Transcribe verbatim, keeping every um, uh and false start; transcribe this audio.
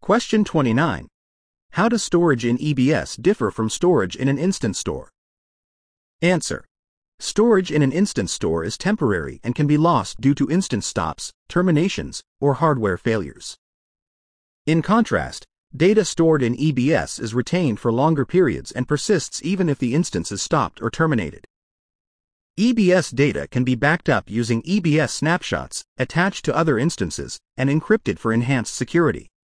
Question twenty-nine. How does storage in E B S differ from storage in an instant store? Answer. Storage in an instant store is temporary and can be lost due to instance stops, terminations, or hardware failures. In contrast, data stored in E B S is retained for longer periods and persists even if the instance is stopped or terminated. E B S data can be backed up using E B S snapshots, attached to other instances, and encrypted for enhanced security.